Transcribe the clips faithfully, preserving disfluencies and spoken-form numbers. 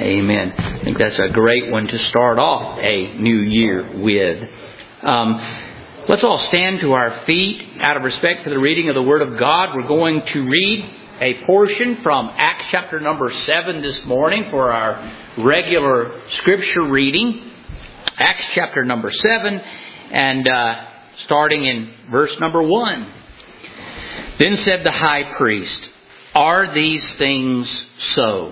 Amen. I think that's a great one to start off a new year with. Um, let's all stand to our feet out of respect for the reading of the Word of God. We're going to read a portion from Acts chapter number seven this morning for our regular Scripture reading. Acts chapter number seven, and uh, starting in verse number one. Then said the high priest, "Are these things so?"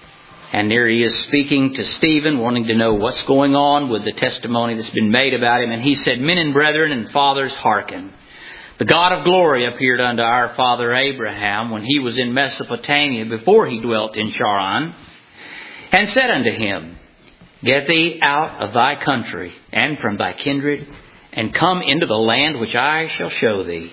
And there he is speaking to Stephen, wanting to know what's going on with the testimony that's been made about him. And he said, "Men and brethren and fathers, hearken. The God of glory appeared unto our father Abraham when he was in Mesopotamia, before he dwelt in Charan, and said unto him, Get thee out of thy country and from thy kindred, and come into the land which I shall show thee.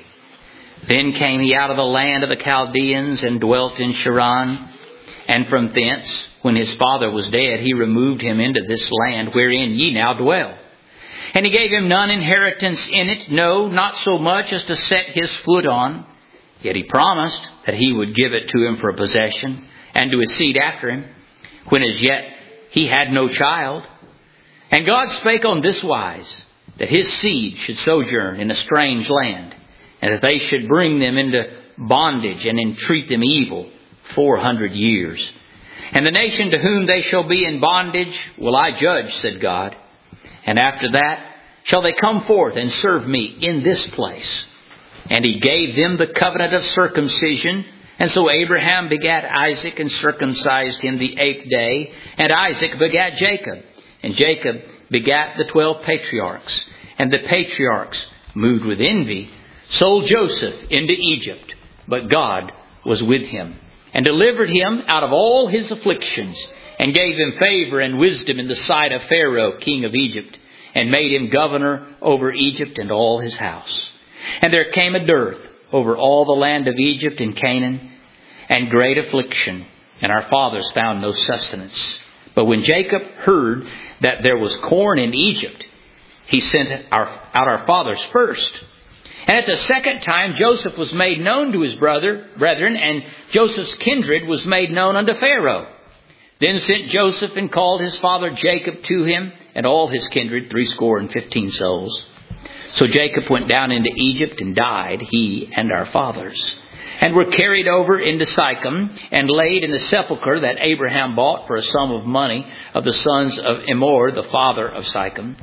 Then came he out of the land of the Chaldeans and dwelt in Charan, and from thence, when his father was dead, he removed him into this land wherein ye now dwell. And he gave him none inheritance in it, no, not so much as to set his foot on. Yet he promised that he would give it to him for a possession, and to his seed after him, when as yet he had no child. And God spake on this wise, that his seed should sojourn in a strange land, and that they should bring them into bondage and entreat them evil four hundred years. And the nation to whom they shall be in bondage will I judge, said God. And after that shall they come forth and serve me in this place. And he gave them the covenant of circumcision. And so Abraham begat Isaac and circumcised him the eighth day. And Isaac begat Jacob. And Jacob begat the twelve patriarchs. And the patriarchs, moved with envy, sold Joseph into Egypt. But God was with him, and delivered him out of all his afflictions, and gave him favor and wisdom in the sight of Pharaoh, king of Egypt, and made him governor over Egypt and all his house. And there came a dearth over all the land of Egypt and Canaan, and great affliction, and our fathers found no sustenance. But when Jacob heard that there was corn in Egypt, he sent our, out our fathers first. And at the second time Joseph was made known to his brother, brethren, and Joseph's kindred was made known unto Pharaoh. Then sent Joseph and called his father Jacob to him, and all his kindred, threescore and fifteen souls. So Jacob went down into Egypt and died, he and our fathers, and were carried over into Sychem, and laid in the sepulchre that Abraham bought for a sum of money of the sons of Emor, the father of Sychem.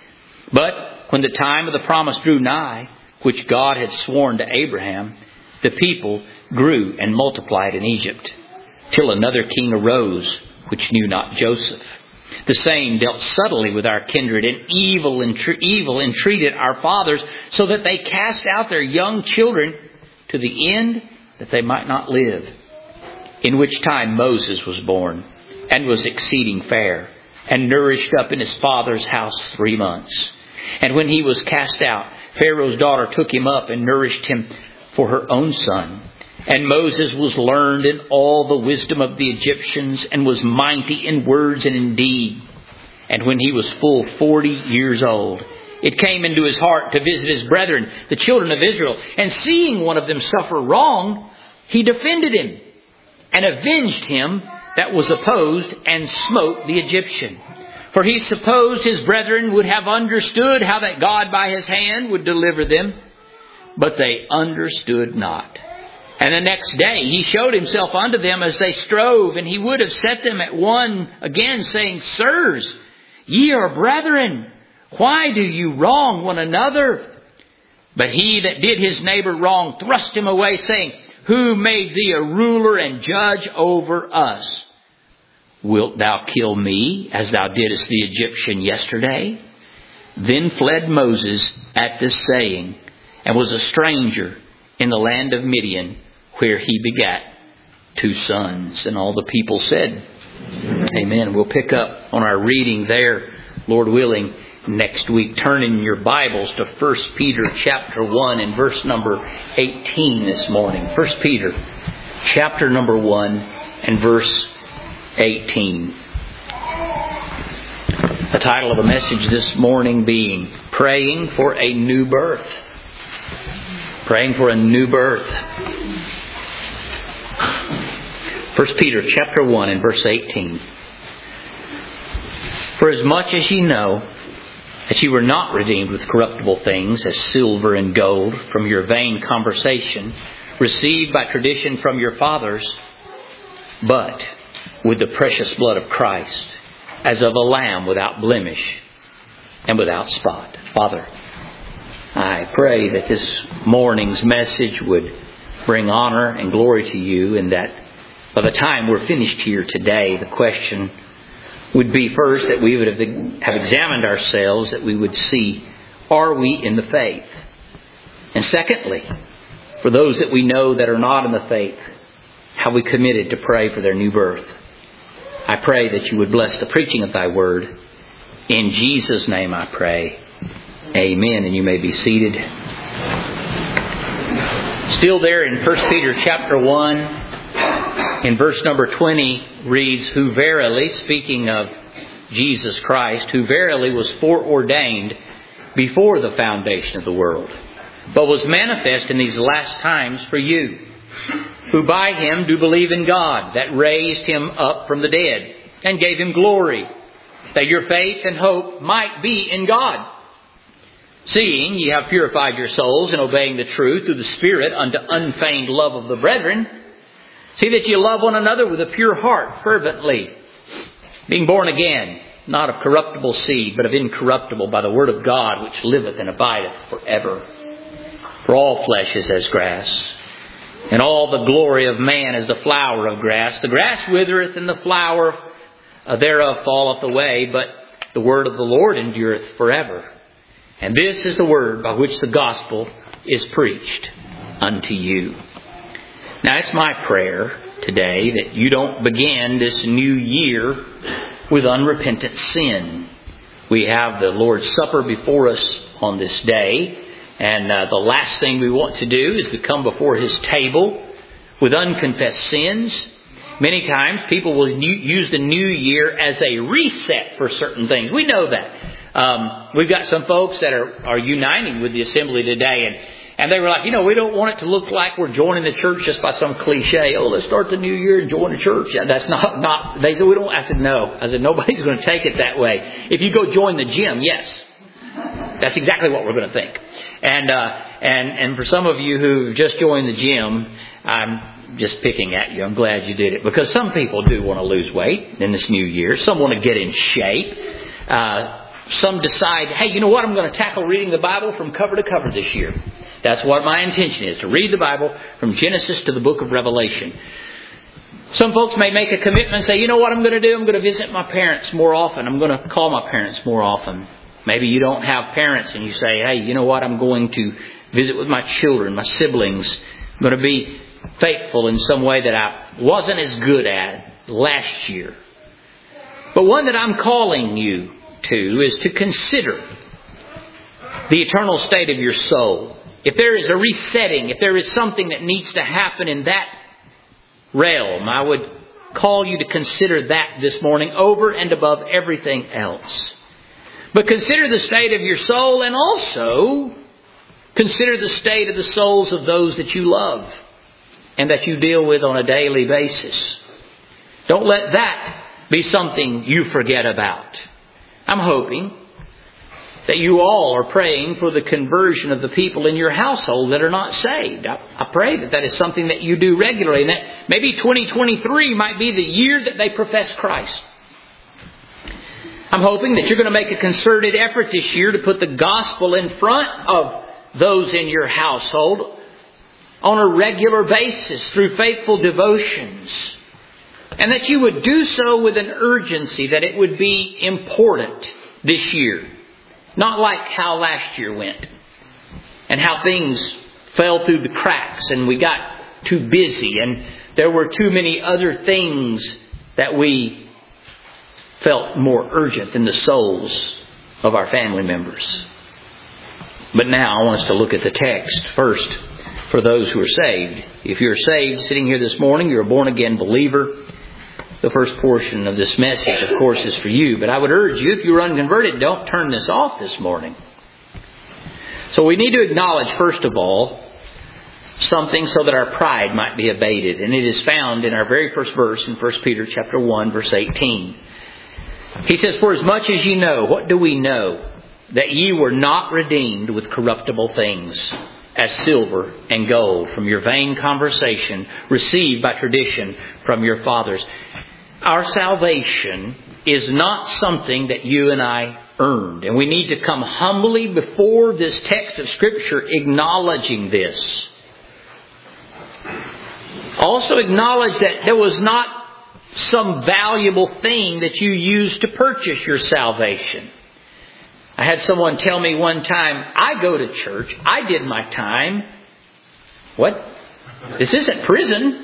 But when the time of the promise drew nigh, which God had sworn to Abraham, the people grew and multiplied in Egypt, till another king arose, which knew not Joseph. The same dealt subtly with our kindred, and evil, entre- evil entreated our fathers, so that they cast out their young children, to the end that they might not live. In which time Moses was born, and was exceeding fair, and nourished up in his father's house three months. And when he was cast out, Pharaoh's daughter took him up and nourished him for her own son. And Moses was learned in all the wisdom of the Egyptians, and was mighty in words and in deed. And when he was full forty years old, it came into his heart to visit his brethren, the children of Israel. And seeing one of them suffer wrong, he defended him, and avenged him that was opposed, and smote the Egyptian. For he supposed his brethren would have understood how that God by his hand would deliver them. But they understood not. And the next day he showed himself unto them as they strove, and he would have set them at one again, saying, Sirs, ye are brethren. Why do you wrong one another? But he that did his neighbor wrong thrust him away, saying, Who made thee a ruler and judge over us? Wilt thou kill me, as thou didst the Egyptian yesterday? Then fled Moses at this saying, and was a stranger in the land of Midian, where he begat two sons. And all the people said, Amen. We'll pick up on our reading there, Lord willing, next week. Turn in your Bibles to First Peter chapter one and verse number eighteen this morning. First Peter chapter number one and verse eighteen. The title of the message this morning being Praying for a New Birth. Praying for a new birth. First Peter chapter one and verse eighteen. For as much as ye know that ye were not redeemed with corruptible things, as silver and gold, from your vain conversation, received by tradition from your fathers, but with the precious blood of Christ, as of a lamb without blemish and without spot. Father, I pray that this morning's message would bring honor and glory to you, and that by the time we're finished here today, the question would be first that we would have, have examined ourselves, that we would see, are we in the faith? And secondly, for those that we know that are not in the faith, have we committed to pray for their new birth? I pray that you would bless the preaching of thy word. In Jesus' name I pray. Amen. And you may be seated. Still there in First Peter chapter one, in verse number twenty, reads, who verily, speaking of Jesus Christ, who verily was foreordained before the foundation of the world, but was manifest in these last times for you, who by Him do believe in God, that raised Him up from the dead, and gave Him glory, that your faith and hope might be in God. Seeing ye have purified your souls in obeying the truth through the Spirit unto unfeigned love of the brethren, see that ye love one another with a pure heart fervently, being born again, not of corruptible seed, but of incorruptible, by the word of God, which liveth and abideth forever. For all flesh is as grass, and all the glory of man as the flower of grass. The grass withereth, and the flower thereof falleth away, but the word of the Lord endureth forever. And this is the word by which the gospel is preached unto you. Now, it's my prayer today that you don't begin this new year with unrepentant sin. We have the Lord's Supper before us on this day, and uh, the last thing we want to do is to come before His table with unconfessed sins. Many times people will use the new year as a reset for certain things. We know that. Um, we've got some folks that are, are uniting with the assembly today, and And they were like, you know, we don't want it to look like we're joining the church just by some cliche. Oh, let's start the new year and join the church. Yeah, that's not, not, they said, we don't, I said, no. I said, nobody's going to take it that way. If you go join the gym, yes. That's exactly what we're going to think. And, uh, and, and for some of you who just joined the gym, I'm just picking at you. I'm glad you did it, because some people do want to lose weight in this new year. Some want to get in shape. Uh, some decide, hey, you know what? I'm going to tackle reading the Bible from cover to cover this year. That's what my intention is, to read the Bible from Genesis to the book of Revelation. Some folks may make a commitment and say, you know what I'm going to do? I'm going to visit my parents more often. I'm going to call my parents more often. Maybe you don't have parents and you say, hey, you know what? I'm going to visit with my children, my siblings. I'm going to be faithful in some way that I wasn't as good at last year. But one that I'm calling you to is to consider the eternal state of your soul. If there is a resetting, if there is something that needs to happen in that realm, I would call you to consider that this morning over and above everything else. But consider the state of your soul, and also consider the state of the souls of those that you love and that you deal with on a daily basis. Don't let that be something you forget about. I'm hoping that you all are praying for the conversion of the people in your household that are not saved. I, I pray that that is something that you do regularly, and that maybe twenty twenty-three might be the year that they profess Christ. I'm hoping that you're going to make a concerted effort this year to put the gospel in front of those in your household on a regular basis through faithful devotions. And that you would do so with an urgency, that it would be important this year. Not like how last year went and how things fell through the cracks and we got too busy and there were too many other things that we felt more urgent in the souls of our family members. But now I want us to look at the text first for those who are saved. If you're saved sitting here this morning, you're a born again believer. The first portion of this message, of course, is for you. But I would urge you, if you're unconverted, don't turn this off this morning. So we need to acknowledge, first of all, something so that our pride might be abated. And it is found in our very first verse in First Peter chapter one, verse eighteen. He says, for as much as ye know, what do we know? That ye were not redeemed with corruptible things, as silver and gold, from your vain conversation received by tradition from your fathers. Our salvation is not something that you and I earned. And we need to come humbly before this text of Scripture acknowledging this. Also acknowledge that there was not some valuable thing that you used to purchase your salvation. I had someone tell me one time, I go to church, I did my time. What? This isn't prison.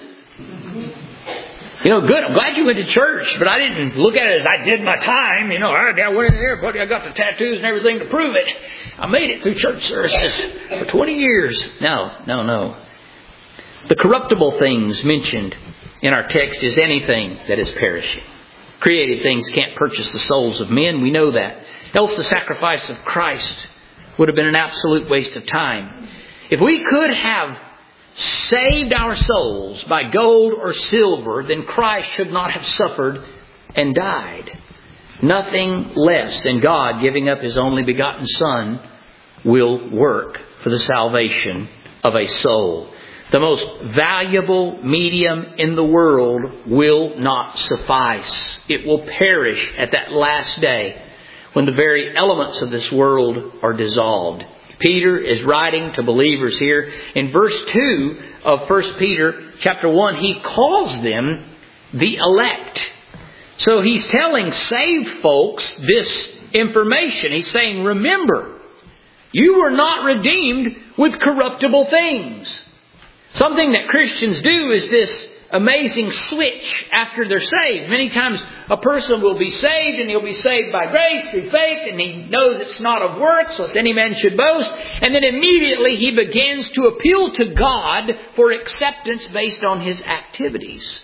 You know, good, I'm glad you went to church, but I didn't look at it as I did my time. You know, I went in there, buddy, I got the tattoos and everything to prove it. I made it through church services for twenty years. No, no, no. The corruptible things mentioned in our text is anything that is perishing. Created things can't purchase the souls of men. We know that. Else the sacrifice of Christ would have been an absolute waste of time. If we could have saved our souls by gold or silver, then Christ should not have suffered and died. Nothing less than God giving up His only begotten Son will work for the salvation of a soul. The most valuable medium in the world will not suffice. It will perish at that last day when the very elements of this world are dissolved. Peter is writing to believers here. In verse two of First Peter chapter one, he calls them the elect. So he's telling saved folks this information. He's saying, remember, you were not redeemed with corruptible things. Something that Christians do is this amazing switch after they're saved. Many times a person will be saved and he'll be saved by grace through faith, and he knows it's not of works, lest any man should boast. And then immediately he begins to appeal to God for acceptance based on his activities.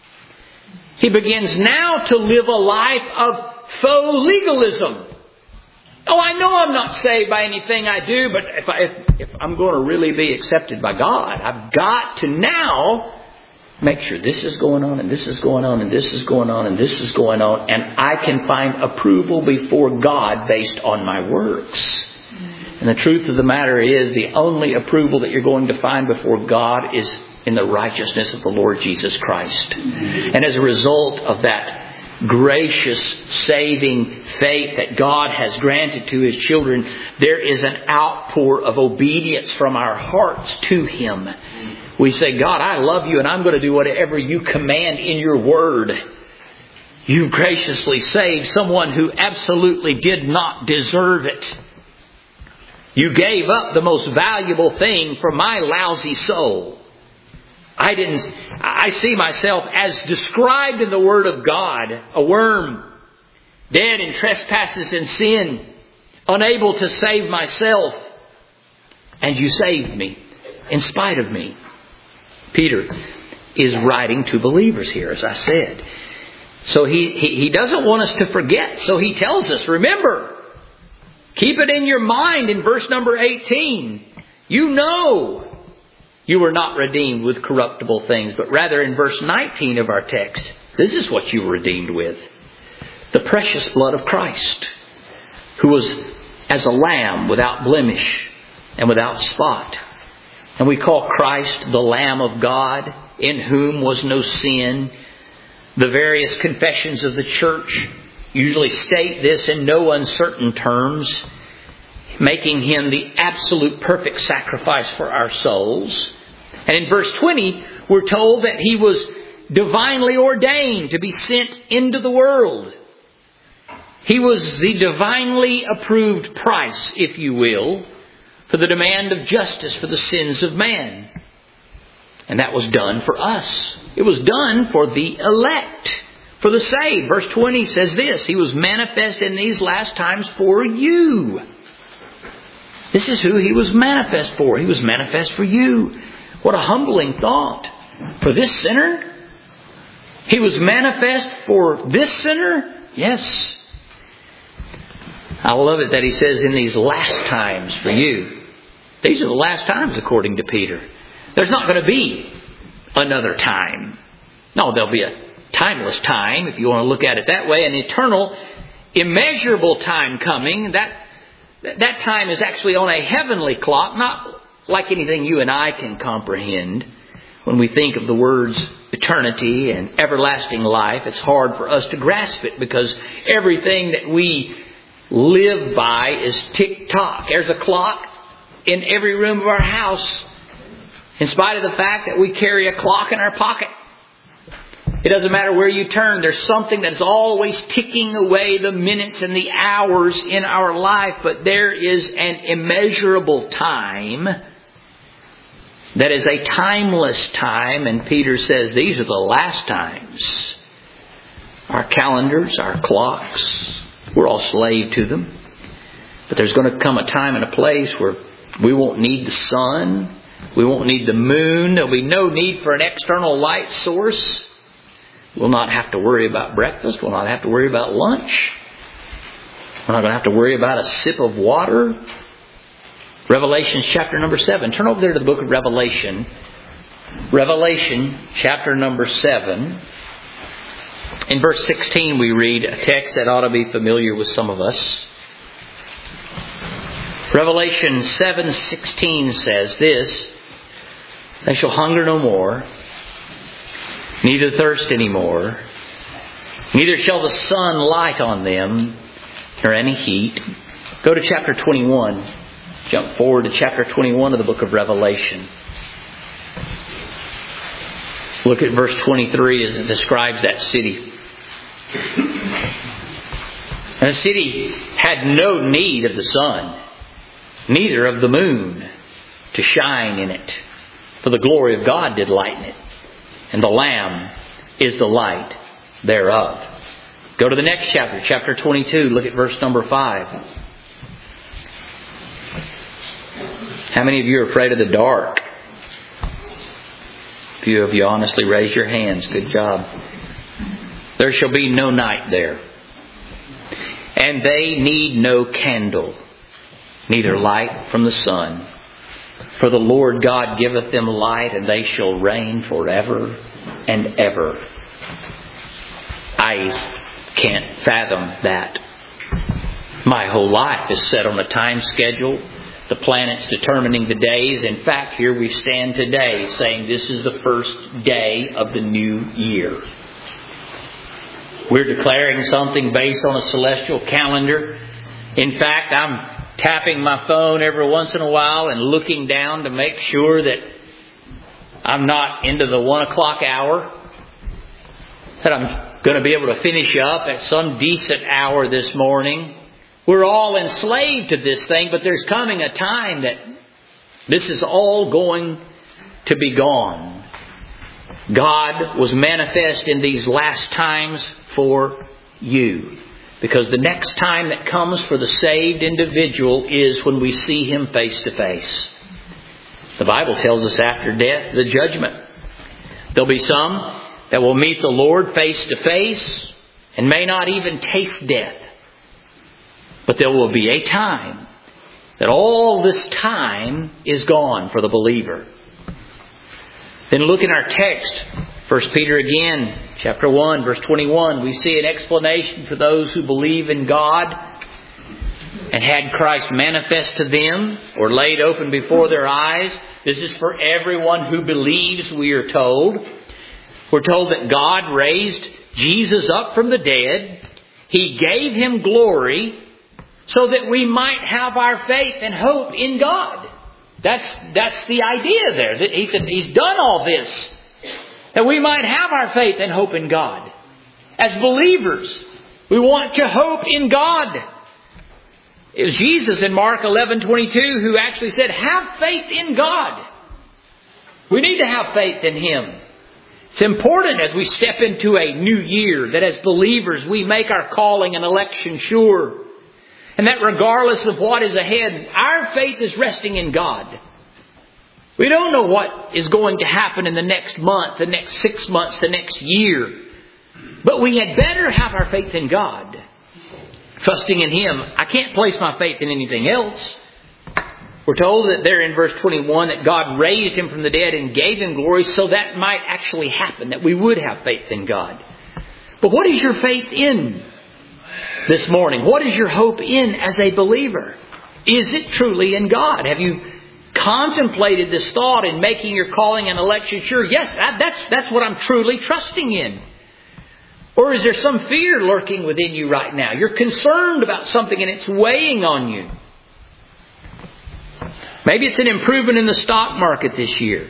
He begins now to live a life of faux legalism. Oh, I know I'm not saved by anything I do, but if, I, if, if I'm going to really be accepted by God, I've got to now make sure this is going on and this is going on and this is going on and this is going on, and I can find approval before God based on my works. And the truth of the matter is, the only approval that you're going to find before God is in the righteousness of the Lord Jesus Christ. And as a result of that gracious, saving faith that God has granted to His children, there is an outpour of obedience from our hearts to Him. We say, God, I love you and I'm going to do whatever you command in your word. You graciously saved someone who absolutely did not deserve it. You gave up the most valuable thing for my lousy soul. I didn't, I see myself as described in the Word of God, a worm, dead in trespasses and sin, unable to save myself. And you saved me in spite of me. Peter is writing to believers here, as I said. So he, he, he doesn't want us to forget. So he tells us, remember, keep it in your mind in verse number eighteen. You know you were not redeemed with corruptible things, but rather in verse nineteen of our text, this is what you were redeemed with. The precious blood of Christ, who was as a lamb without blemish and without spot. And we call Christ the Lamb of God, in whom was no sin. The various confessions of the church usually state this in no uncertain terms, making Him the absolute perfect sacrifice for our souls. And in verse twenty, we're told that He was divinely ordained to be sent into the world. He was the divinely approved price, if you will, for the demand of justice for the sins of man. And that was done for us. It was done for the elect, for the saved. Verse twenty says this, He was manifest in these last times for you. This is who He was manifest for. He was manifest for you. What a humbling thought. For this sinner? He was manifest for this sinner? Yes. I love it that he says in these last times for you. These are the last times according to Peter. There's not going to be another time. No, there'll be a timeless time, if you want to look at it that way, an eternal immeasurable time coming. That, that time is actually on a heavenly clock, not like anything you and I can comprehend. When we think of the words eternity and everlasting life, it's hard for us to grasp it because everything that we live by is tick-tock. There's a clock in every room of our house, in spite of the fact that we carry a clock in our pocket. It doesn't matter where you turn. There's something that's always ticking away the minutes and the hours in our life. But there is an immeasurable time that is a timeless time. And Peter says these are the last times. Our calendars, our clocks, we're all slave to them. But there's going to come a time and a place where we won't need the sun. We won't need the moon. There'll be no need for an external light source. We'll not have to worry about breakfast. We'll not have to worry about lunch. We're not going to have to worry about a sip of water. Revelation chapter number seven. Turn over there to the book of Revelation. Revelation chapter number seven. In verse sixteen we read a text that ought to be familiar with some of us. Revelation seven sixteen says this: "They shall hunger no more, neither thirst any more. Neither shall the sun light on them, nor any heat." Go to chapter twenty-one. Jump forward to chapter twenty-one of the book of Revelation. Look at verse twenty-three as it describes that city. And the city had no need of the sun, neither of the moon, to shine in it. For the glory of God did lighten it, and the Lamb is the light thereof. Go to the next chapter, chapter twenty-two. Look at verse number five. How many of you are afraid of the dark? A few of you honestly raised your hands. Good job. "There shall be no night there. And they need no candle, neither light from the sun. For the Lord God giveth them light, and they shall reign forever and ever." I can't fathom that. My whole life is set on a time schedule. The planets determining the days. In fact, here we stand today saying this is the first day of the new year. We're declaring something based on a celestial calendar. In fact, I'm tapping my phone every once in a while and looking down to make sure that I'm not into the one o'clock hour, that I'm going to be able to finish up at some decent hour this morning. We're all enslaved to this thing, but there's coming a time that this is all going to be gone. God was manifest in these last times for you. Because the next time that comes for the saved individual is when we see Him face to face. The Bible tells us after death, the judgment. There'll be some that will meet the Lord face to face and may not even taste death. But there will be a time that all this time is gone for the believer. Then look in our text, First Peter again, chapter one, verse twenty-one. We see an explanation for those who believe in God and had Christ manifest to them or laid open before their eyes. This is for everyone who believes, we are told. We're told that God raised Jesus up from the dead. He gave Him glory so that we might have our faith and hope in God. That's, that's the idea there. He said He's done all this that we might have our faith and hope in God. As believers, we want to hope in God. It was Jesus in Mark eleven twenty-two who actually said, have faith in God. We need to have faith in Him. It's important as we step into a new year that as believers we make our calling and election sure. And that regardless of what is ahead, our faith is resting in God. We don't know what is going to happen in the next month, the next six months, the next year. But we had better have our faith in God. Trusting in Him. I can't place my faith in anything else. We're told that there in verse twenty-one that God raised Him from the dead and gave Him glory so that might actually happen, that we would have faith in God. But what is your faith in? this morning. What is your hope in as a believer? Is it truly in God? Have you contemplated this thought in making your calling and election sure? Yes, that's, that's what I'm truly trusting in. Or is there some fear lurking within you right now? You're concerned about something and it's weighing on you. Maybe it's an improvement in the stock market this year.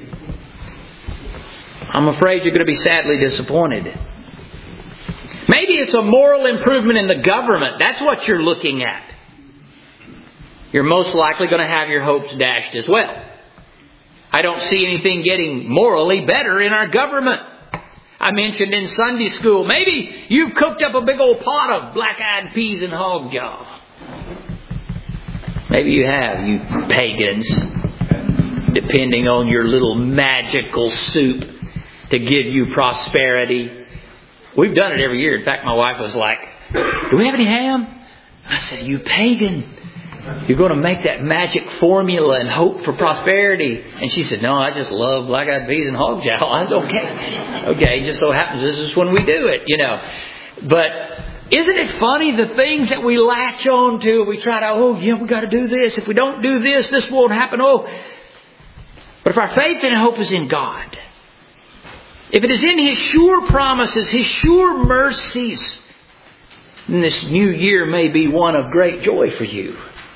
I'm afraid you're going to be sadly disappointed. Maybe it's a moral improvement in the government. That's what you're looking at. You're most likely going to have your hopes dashed as well. I don't see anything getting morally better in our government. I mentioned in Sunday school, maybe you've cooked up a big old pot of black-eyed peas and hog jaw. Maybe you have, you pagans, depending on your little magical soup to give you prosperity. We've done it every year. In fact, my wife was like, do we have any ham? I said, you pagan. You're going to make that magic formula and hope for prosperity. And she said, no, I just love black-eyed peas and hog jowl. I said, okay. Okay, just so happens this is when we do it, you know. But isn't it funny the things that we latch on to? We try to, oh, yeah, we got to do this. If we don't do this, this won't happen. Oh, but if our faith and hope is in God, if it is in His sure promises, His sure mercies, then this new year may be one of great joy for you.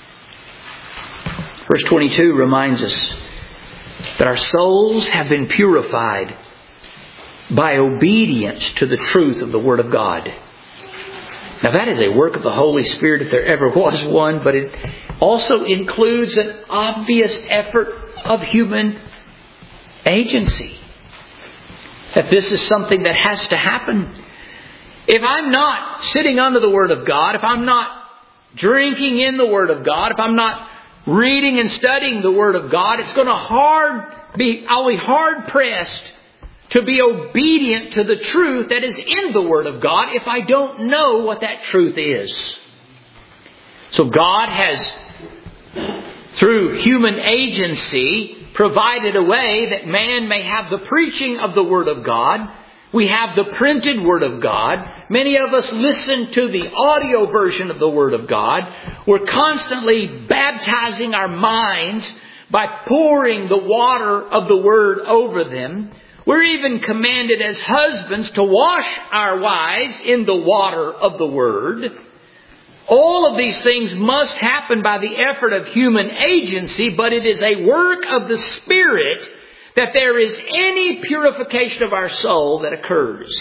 Verse twenty-two reminds us that our souls have been purified by obedience to the truth of the Word of God. Now that is a work of the Holy Spirit if there ever was one, but it also includes an obvious effort of human agency. That this is something that has to happen. If I'm not sitting under the Word of God, if I'm not drinking in the Word of God, if I'm not reading and studying the Word of God, it's going to hard be, I'll be hard pressed to be obedient to the truth that is in the Word of God if I don't know what that truth is. So God has, through human agency, provided a way that man may have the preaching of the Word of God. We have the printed Word of God. Many of us listen to the audio version of the Word of God. We're constantly baptizing our minds by pouring the water of the Word over them. We're even commanded as husbands to wash our wives in the water of the Word. All of these things must happen by the effort of human agency, but it is a work of the Spirit that there is any purification of our soul that occurs.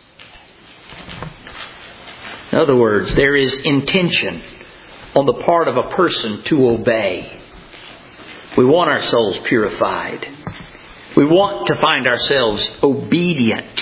In other words, there is intention on the part of a person to obey. We want our souls purified. We want to find ourselves obedient.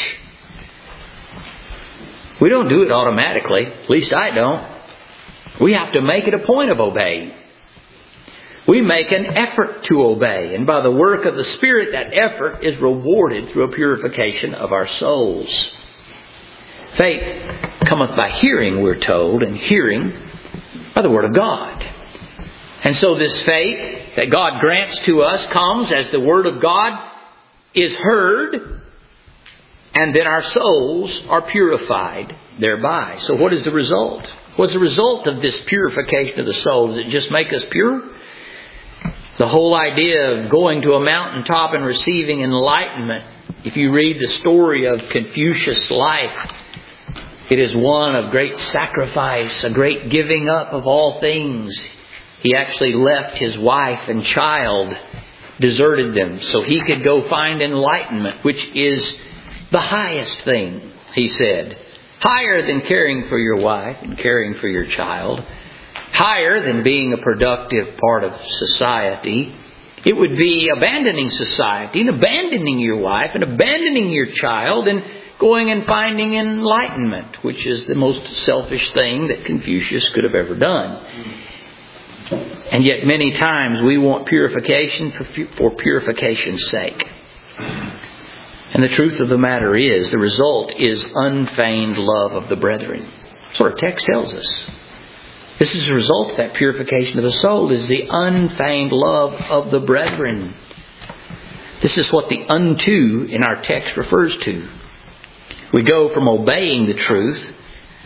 We don't do it automatically. At least I don't. We have to make it a point of obeying. We make an effort to obey. And by the work of the Spirit, that effort is rewarded through a purification of our souls. Faith cometh by hearing, we're told, and hearing by the Word of God. And so this faith that God grants to us comes as the Word of God is heard, and then our souls are purified thereby. So what is the result? What's the result of this purification of the soul? Does it just make us pure? The whole idea of going to a mountaintop and receiving enlightenment, if you read the story of Confucius' life, it is one of great sacrifice, a great giving up of all things. He actually left his wife and child, deserted them, so he could go find enlightenment, which is the highest thing, he said. Higher than caring for your wife and caring for your child. Higher than being a productive part of society. It would be abandoning society and abandoning your wife and abandoning your child and going and finding enlightenment, which is the most selfish thing that Confucius could have ever done. And yet many times we want purification for, for purification's sake. And the truth of the matter is, the result is unfeigned love of the brethren. That's what our text tells us. This is the result of that purification of the soul, is the unfeigned love of the brethren. This is what the unto in our text refers to. We go from obeying the truth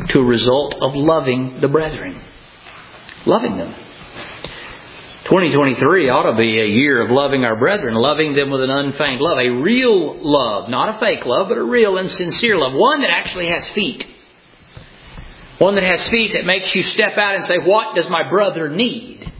to a result of loving the brethren. Loving them. twenty twenty-three ought to be a year of loving our brethren, loving them with an unfeigned love. A real love, not a fake love, but a real and sincere love. One that actually has feet. One that has feet that makes you step out and say, what does my brother need?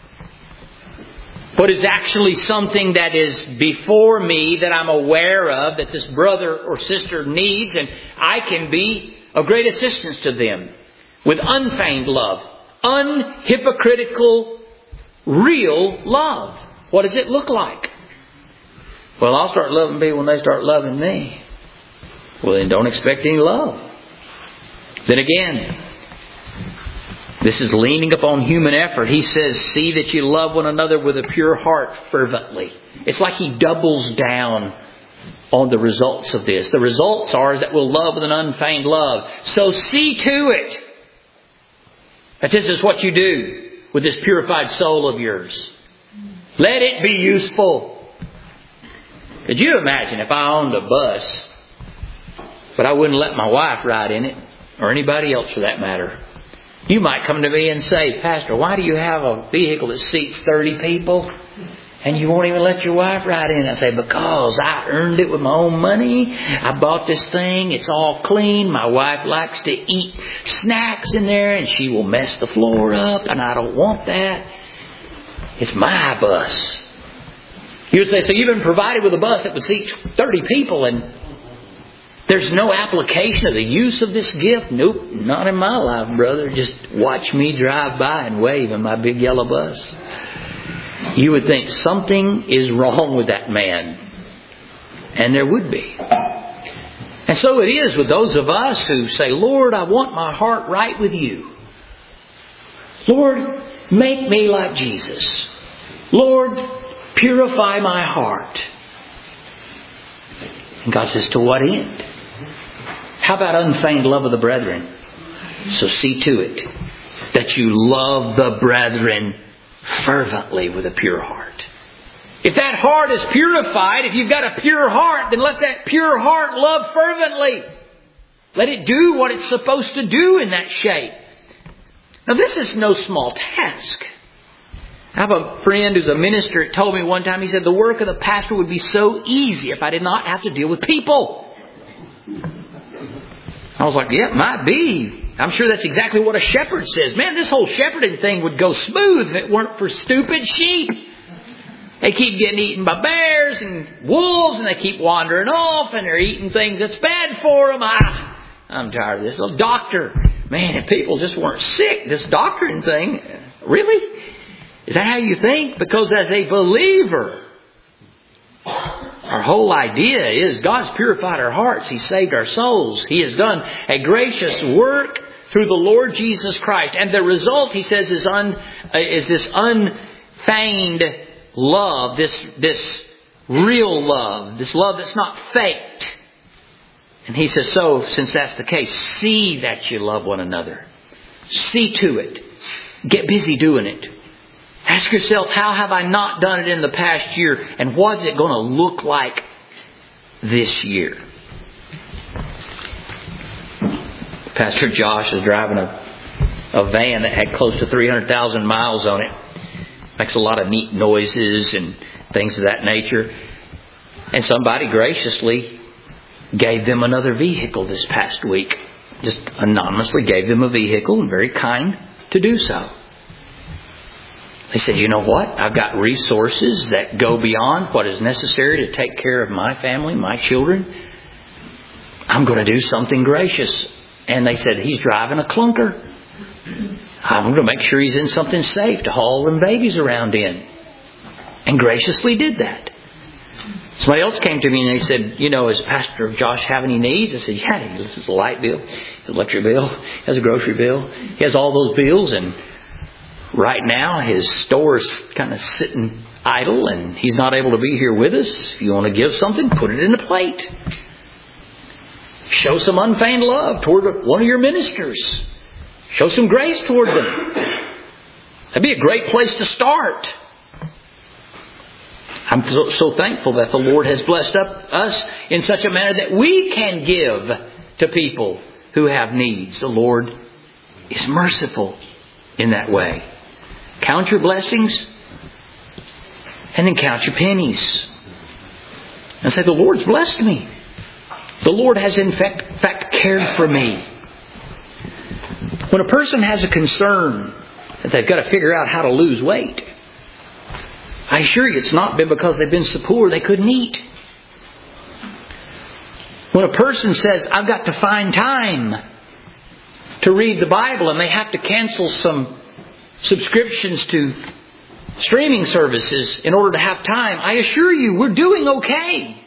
What is actually something that is before me that I'm aware of, that this brother or sister needs, and I can be of great assistance to them with unfeigned love, unhypocritical, real love. What does it look like? Well, I'll start loving people when they start loving me. Well, then don't expect any love. Then again, this is leaning upon human effort. He says, see that you love one another with a pure heart fervently. It's like he doubles down on the results of this. The results are is that we'll love with an unfeigned love. So see to it that this is what you do with this purified soul of yours. Let it be useful. Could you imagine if I owned a bus, but I wouldn't let my wife ride in it, or anybody else for that matter? You might come to me and say, Pastor, why do you have a vehicle that seats thirty people and you won't even let your wife ride in? I say, because I earned it with my own money. I bought this thing. It's all clean. My wife likes to eat snacks in there and she will mess the floor up, and I don't want that. It's my bus. You would say, so you've been provided with a bus that would seat thirty people, and there's no application of the use of this gift? Nope, not in my life, brother. Just watch me drive by and wave in my big yellow bus. You would think something is wrong with that man. And there would be. And so it is with those of us who say, Lord, I want my heart right with you. Lord, make me like Jesus. Lord, purify my heart. And God says, to what end? How about unfeigned love of the brethren? So see to it that you love the brethren fervently with a pure heart. If that heart is purified, if you've got a pure heart, then let that pure heart love fervently. Let it do what it's supposed to do in that shape. Now this is no small task. I have a friend who's a minister that told me one time, he said, the work of the pastor would be so easy if I did not have to deal with people. I was like, yeah, it might be. I'm sure that's exactly what a shepherd says. Man, this whole shepherding thing would go smooth if it weren't for stupid sheep. They keep getting eaten by bears and wolves, and they keep wandering off, and they're eating things that's bad for them. Ah, I'm tired of this. A doctor. Man, if people just weren't sick, this doctoring thing, really? Is that how you think? Because as a believer, our whole idea is God's purified our hearts. He saved our souls. He has done a gracious work through the Lord Jesus Christ. And the result, he says, is un, is this unfeigned love, this, this real love, this love that's not faked. And he says, so, since that's the case, see that you love one another. See to it. Get busy doing it. Ask yourself, how have I not done it in the past year? And what is it going to look like this year? Pastor Josh is driving a, a van that had close to three hundred thousand miles on it. Makes a lot of neat noises and things of that nature. And somebody graciously gave them another vehicle this past week. Just anonymously gave them a vehicle, and very kind to do so. They said, you know what? I've got resources that go beyond what is necessary to take care of my family, my children. I'm going to do something gracious. And they said, he's driving a clunker. I'm going to make sure he's in something safe to haul them babies around in. And graciously did that. Somebody else came to me and they said, you know, does Pastor Josh have any needs? I said, yeah, he has a light bill, his electric bill, he has a grocery bill. He has all those bills, and right now his store's kind of sitting idle and he's not able to be here with us. If you want to give something, put it in a plate. Show some unfeigned love toward one of your ministers. Show some grace toward them. That'd be a great place to start. I'm so, so thankful that the Lord has blessed up us in such a manner that we can give to people who have needs. The Lord is merciful in that way. Count your blessings and then count your pennies. And say, the Lord's blessed me. The Lord has in fact, fact cared for me. When a person has a concern that they've got to figure out how to lose weight, I assure you it's not been because they've been so poor they couldn't eat. When a person says, I've got to find time to read the Bible, and they have to cancel some subscriptions to streaming services in order to have time, I assure you we're doing okay.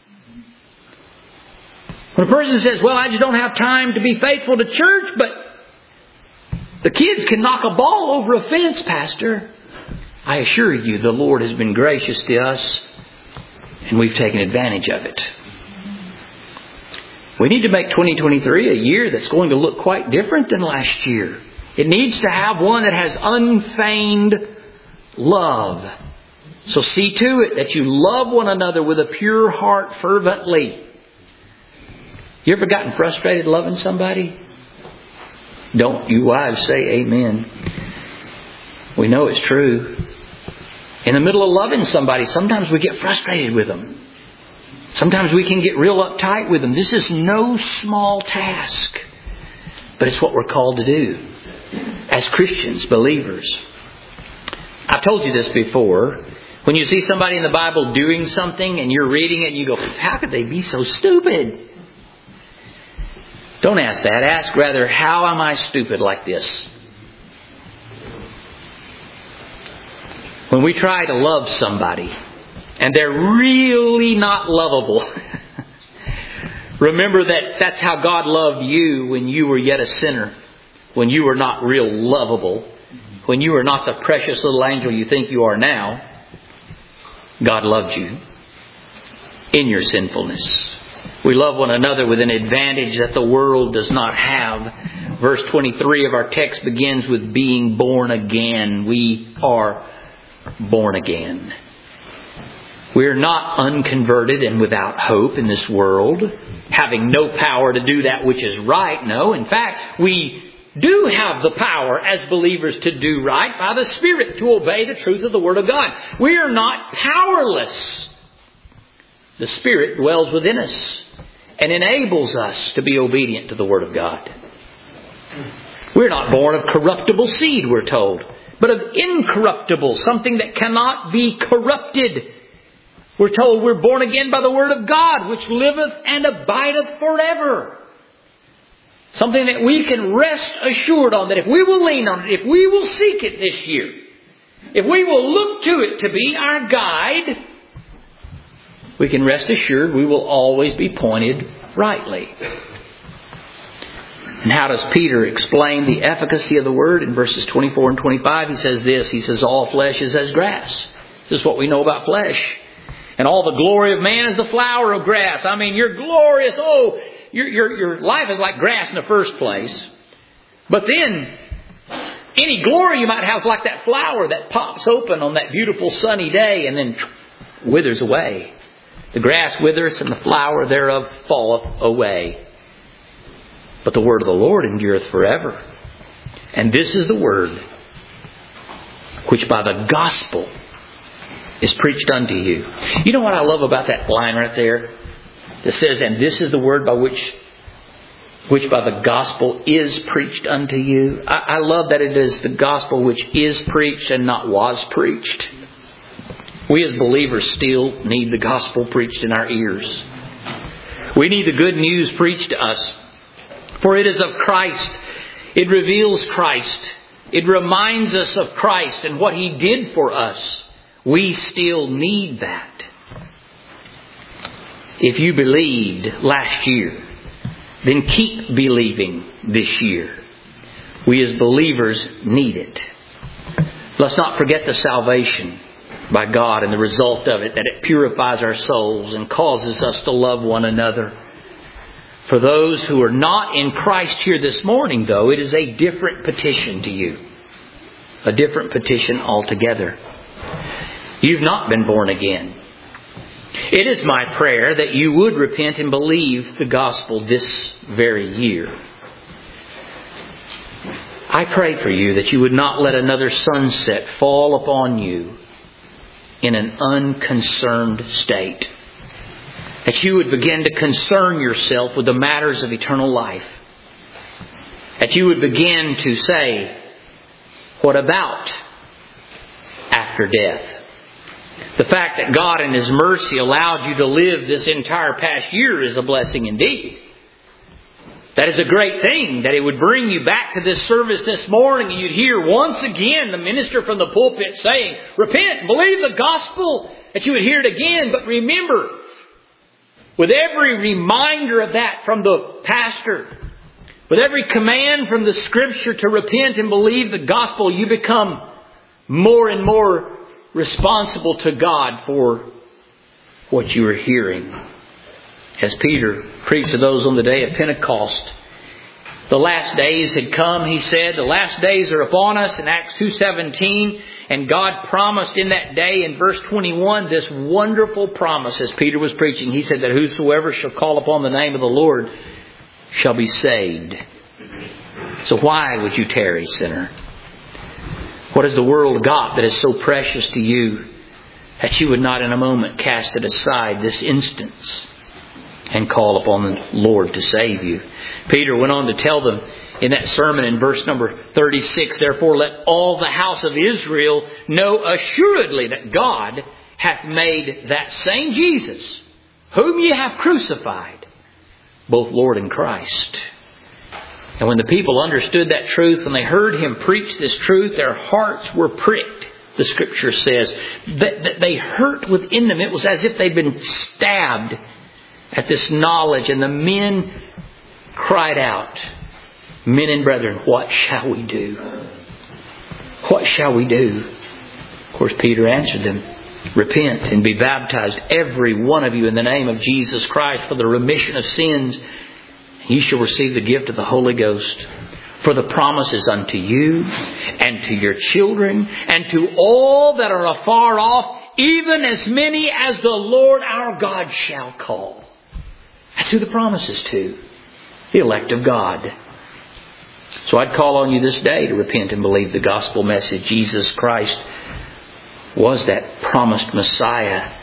When a person says, well, I just don't have time to be faithful to church, but the kids can knock a ball over a fence, Pastor, I assure you the Lord has been gracious to us and we've taken advantage of it. We need to make twenty twenty-three a year that's going to look quite different than last year. It needs to have one that has unfeigned love. So see to it that you love one another with a pure heart fervently. You ever gotten frustrated loving somebody? Don't you wives say amen. We know it's true. In the middle of loving somebody, sometimes we get frustrated with them. Sometimes we can get real uptight with them. This is no small task. But it's what we're called to do as Christians, believers. I've told you this before. When you see somebody in the Bible doing something and you're reading it and you go, how could they be so stupid? Don't ask that. Ask rather, how am I stupid like this? When we try to love somebody and they're really not lovable, remember that that's how God loved you when you were yet a sinner. When you were not real lovable. When you were not the precious little angel you think you are now. God loved you in your sinfulness. We love one another with an advantage that the world does not have. Verse twenty-three of our text begins with being born again. We are born again. We are not unconverted and without hope in this world, having no power to do that which is right. No, in fact, we do have the power as believers to do right by the Spirit, to obey the truth of the Word of God. We are not powerless. The Spirit dwells within us and enables us to be obedient to the Word of God. We're not born of corruptible seed, we're told, but of incorruptible, something that cannot be corrupted. We're told we're born again by the Word of God, which liveth and abideth forever. Something that we can rest assured on, that if we will lean on it, if we will seek it this year, if we will look to it to be our guide, we can rest assured we will always be pointed rightly. And how does Peter explain the efficacy of the Word? In verses twenty-four and twenty-five, he says this. He says, all flesh is as grass. This is what we know about flesh. And all the glory of man is the flower of grass. I mean, you're glorious. Oh, your, your, your life is like grass in the first place. But then, any glory you might have is like that flower that pops open on that beautiful sunny day and then withers away. The grass withereth and the flower thereof falleth away. But the word of the Lord endureth forever. And this is the word which by the gospel is preached unto you. You know what I love about that line right there? That says, and this is the word by which which by the gospel is preached unto you. I, I love that it is the gospel which is preached and not was preached. We as believers still need the gospel preached in our ears. We need the good news preached to us. For it is of Christ. It reveals Christ. It reminds us of Christ and what He did for us. We still need that. If you believed last year, then keep believing this year. We as believers need it. Let's not forget the salvation by God and the result of it, that it purifies our souls and causes us to love one another. For those who are not in Christ here this morning, though, it is a different petition to you. A different petition altogether. You've not been born again. It is my prayer that you would repent and believe the gospel this very year. I pray for you that you would not let another sunset fall upon you in an unconcerned state. That you would begin to concern yourself with the matters of eternal life. That you would begin to say, what about after death? The fact that God in His mercy allowed you to live this entire past year is a blessing indeed. That is a great thing, that it would bring you back to this service this morning and you'd hear once again the minister from the pulpit saying, repent, believe the gospel, that you would hear it again. But remember, with every reminder of that from the pastor, with every command from the Scripture to repent and believe the gospel, you become more and more responsible to God for what you are hearing. As Peter preached to those on the day of Pentecost, the last days had come, he said. The last days are upon us in Acts two seventeen. And God promised in that day in verse twenty-one this wonderful promise as Peter was preaching. He said that whosoever shall call upon the name of the Lord shall be saved. So why would you tarry, sinner? What has the world got that is so precious to you that you would not in a moment cast it aside this instance and call upon the Lord to save you? Peter went on to tell them in that sermon in verse number thirty-six, therefore let all the house of Israel know assuredly that God hath made that same Jesus, whom ye have crucified, both Lord and Christ. And when the people understood that truth, when they heard Him preach this truth, their hearts were pricked, the Scripture says. That they hurt within them. It was as if they'd been stabbed at this knowledge. And the men cried out, men and brethren, what shall we do? What shall we do? Of course, Peter answered them, repent and be baptized, every one of you, in the name of Jesus Christ for the remission of sins. You shall receive the gift of the Holy Ghost. For the promise is unto you and to your children and to all that are afar off, even as many as the Lord our God shall call. That's who the promise is to. The elect of God. So I'd call on you this day to repent and believe the gospel message. Jesus Christ was that promised Messiah.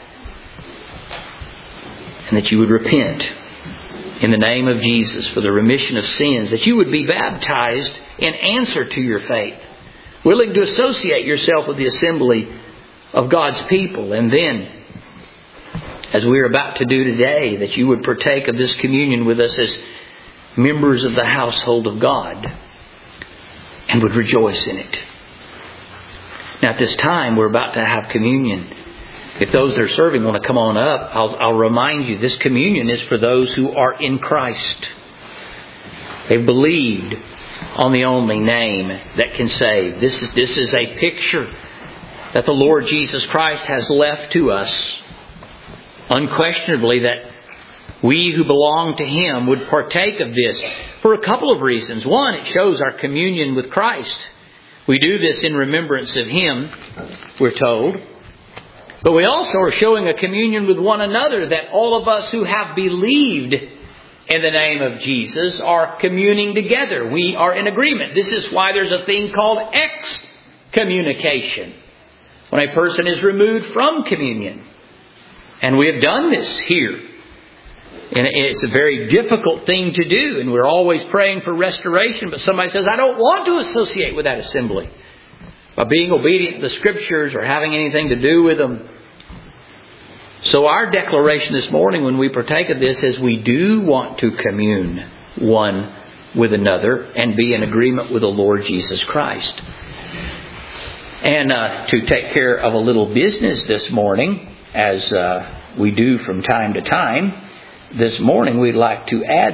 And that you would repent in the name of Jesus for the remission of sins. That you would be baptized in answer to your faith. Willing to associate yourself with the assembly of God's people. And then, as we're about to do today, that you would partake of this communion with us as members of the household of God. And would rejoice in it. Now at this time we're about to have communion. If those that are serving want to come on up, I'll, I'll remind you this communion is for those who are in Christ. They've believed on the only name that can save. This is, this is a picture that the Lord Jesus Christ has left to us. Unquestionably that we who belong to Him would partake of this for a couple of reasons. One, it shows our communion with Christ. We do this in remembrance of Him, we're told. But we also are showing a communion with one another, that all of us who have believed in the name of Jesus are communing together. We are in agreement. This is why there's a thing called excommunication, when a person is removed from communion. And we have done this here. And it's a very difficult thing to do. And we're always praying for restoration. But somebody says, I don't want to associate with that assembly by being obedient to the Scriptures or having anything to do with them. So our declaration this morning when we partake of this is we do want to commune one with another and be in agreement with the Lord Jesus Christ. And uh, to take care of a little business this morning, as uh, we do from time to time, this morning we'd like to add